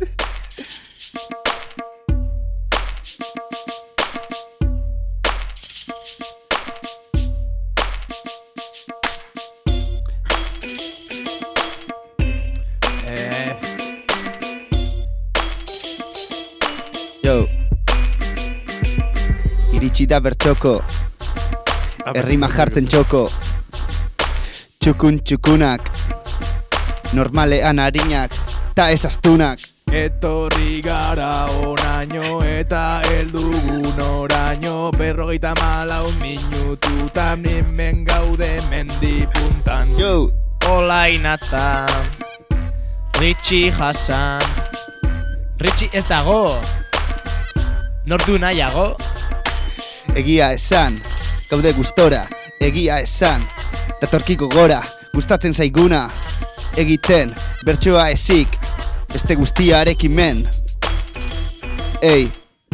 Yo. Iritsita bertxoko. Errima jartzen txoko. Txukunak. Normalean harinak, ta ez astunak. Etorri gara onaino eta heldugun oraino 54 minututan hemen gaude mendipuntan. Yo! Olainata, Richie Hassan. Richie ez dago. Nortu nahiago. Egia esan, gaude gustora. Egia esan, datorkiko gora. Gustatzen zaiguna. Egiten, bertsoa ezik, beste guztiarekin men. Ei.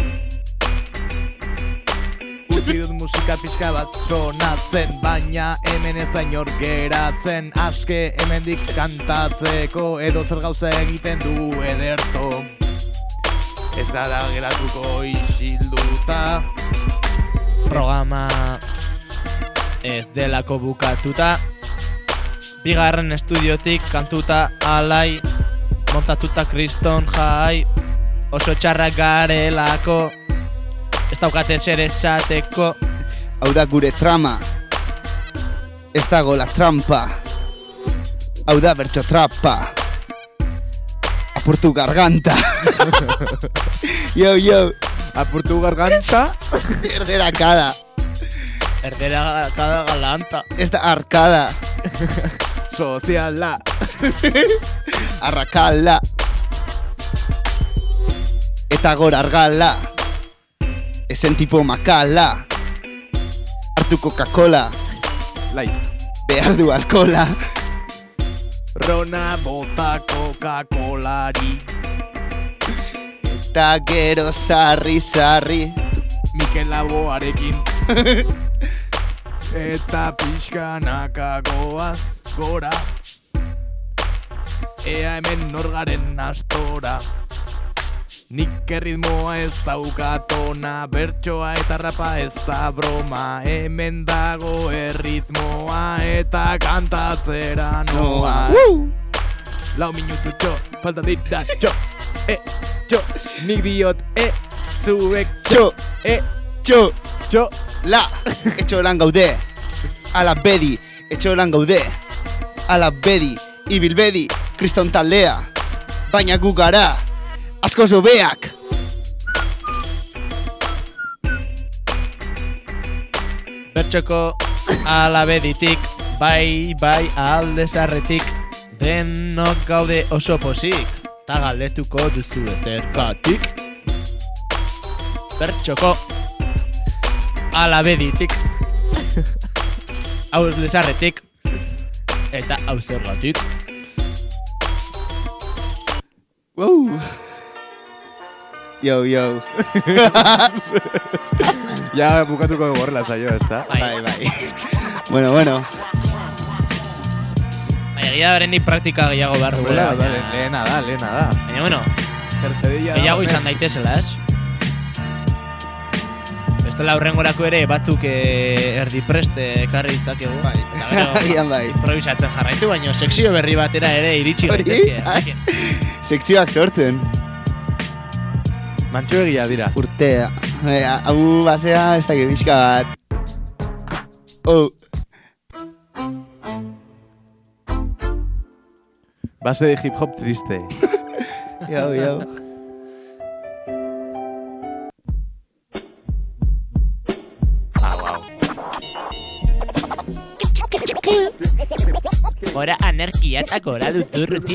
Utzi dut musika pixka bat sonatzen, baina hemen ez da inor geratzen. Aske hemendik kantatzeko, edo zer gauza egiten du ederto. Ez gara geratuko isilduta. Programa ez delako bukatuta. Bigarren estudiotik kantuta alai, montatuta kriston jai, oso txarrak garelako, ez daukate zer esateko. Hau da gure trama, ez dago la trampa, hau da bertso trapa, apurtu garganta. Yo, apurtu garganta, erderakada. Erderakada galanta. Ez da arkada. Soziala. Arrakala. Eta gora argala. Ezen tipo makala. Hartu Coca-Cola. Light. Behar du alkola. Rona bota Coca-Colari. Eta gero sarri. Mikel Laboarekin. Eta pixkanaka goaz gora. Ea hemen norgaren astora. Nik erritmoa ez daukatona, bertsoa eta rapa ez da broma. Hemen dago erritmoa eta kantatzera noa. Lau minutu txo, falta dira txo. Nik diot, zuek txo. Txo, la, etxo lan gaude. Ala bedi, etxo lan gaude. Ala bedi, ibil bedi, kriston taldea. Baina gu gara, asko zobeak. Bertxoko ala beditik, bai aldezarretik. Denok gaude oso posik, ta galdetuko duzu ezergatik. Bertxoko alabeditik, hau lezarretik, eta hau zergatik. Wow. Yo. Ja bukatuko gorrela zaio, ezta? Bai. Bueno. Egia berenik praktika gehiago behar dugula. Lehena da. Baina, bueno, gehiago izan daitezela, ez? Bestela aurrengorako ere batzuk erdi preste ekarri ditzakegu. Bai. Improvisatzen jarraitu, baina sekzio berri batera ere iritsi gaitezke. Sekzioak sortzen. Mantxo egia dira. Urtea. Hau basea ez da gebizka bat. Base de hip hop triste. Yo. Wow. gora anarkia eta gora duturruti.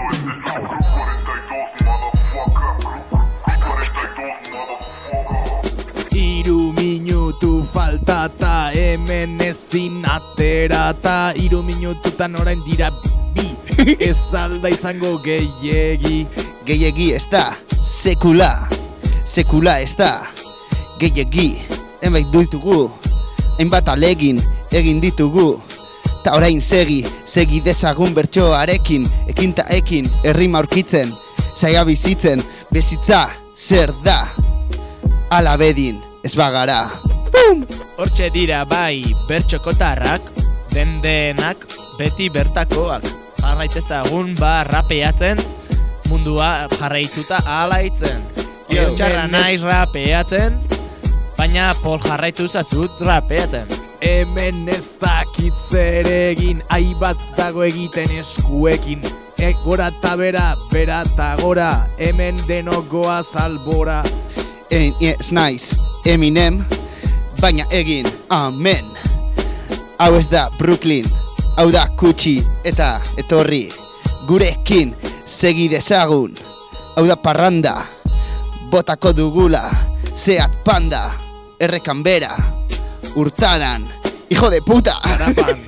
Iru minutu faltata hemen ezin aterata. 3 minututan orain dira bi. Ez alda izango gehiegi. Gehiegi ez da, sekula ez da, gehiegi, enbait ditugu, hainbat alegin egin ditugu, ta orain segi dezagun bertsoarekin, ekin ta ekin, errima aurkitzen, saia bizitzen, bizitza zer da, alabedin ez bagara. Pum! Hortxe dira bai bertxokotarrak, denak beti bertakoak, jarraitezagun rapeatzen, mundua jarraituta alaitzen. Txarra naiz rapeatzen, baina Pol jarraitu zazut rapeatzen. Hemen ez dakit zer egin, aibat dago egiten eskuekin. Gora eta bera eta gora, hemen denok goaz albora. Ez naiz Eminem, baina egin amen. Hau ez da Brooklyn, hau da kutsi eta etorri. Gurekin segi dezagun, hau da parranda. Botako dugula, Seat Panda, errekan bera, Hurtadan, hijo de puta! Karapan.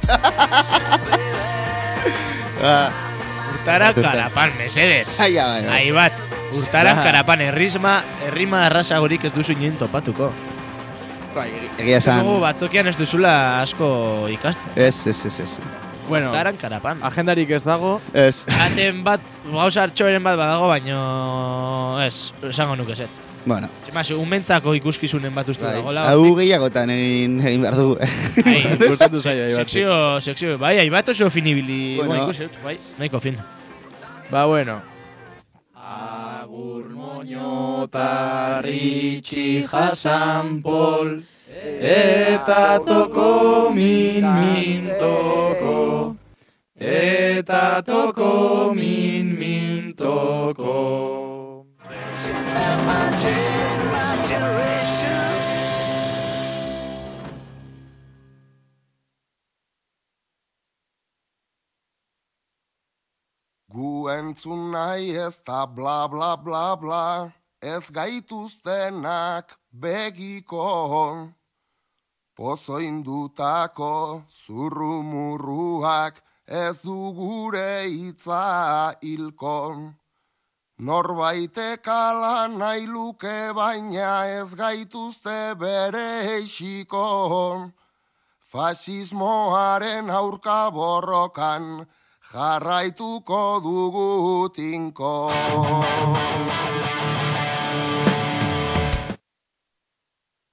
Hurtaran karapan, mesedes. Ahi bat, Hurtaran karapan, errima arrasagorik ez duzu inoen topatuko. Egia esan. Batzokian ez duzula asko ikasten. Ez. Bueno, Hurtaran karapan. Agendarik ez dago. Ez. Aten bat, gauza hartxoren bat badago, baino ez, esango nuke zet. Bueno. Zemaz, umentzako ikuskizunen bat uste dagoela. Hau gehiagotan egin behar dugu. Sekzio, bai, bat oso finibili. Bueno. Bai, nahiko fin. Ba, bueno. Agur moñotaritxi jasan Pol, eta toko min toko, eta toko min toko. Gu entzun nahi ez da bla bla bla bla, ez gaituztenak begiko. Pozo indutako zurrumurruak ez du gure hitza hilko. Norbaitek ala nahi luke baina ez gaituzte bere eixiko. Fasismoaren aurka borrokan jarraituko dugu tinko.